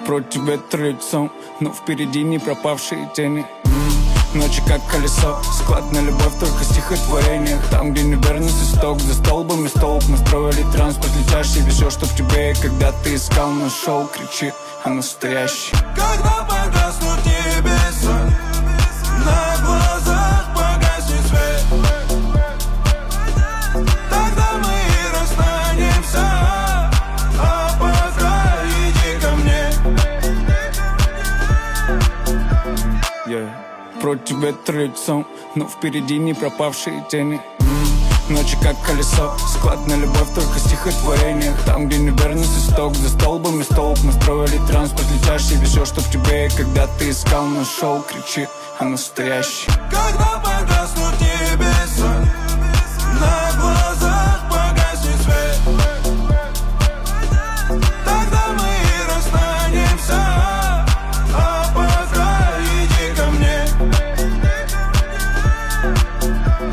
Против ветра лицом, но впереди не пропавшие тени. Ночи как колесо, склад на любовь только в стихотворениях. Там, где неверность исток, за столбами столб. Мы строили транспорт летящий, везет, чтоб тебе, когда ты искал, нашел. Кричи о настоящей. Когда погаснут небеса, на глазах погаснет свет, тогда мы и расстанемся. А пока иди ко мне. Против ветра лицом, но впереди не пропавшие тени. Ночи как колесо, склад на любовь только в стихотворениях. Там, где неверность исток, за столбами столб. Мы строили транспорт летящий, везет, чтоб тебе, когда ты искал, нашел. Кричи о настоящей. Когда погаснут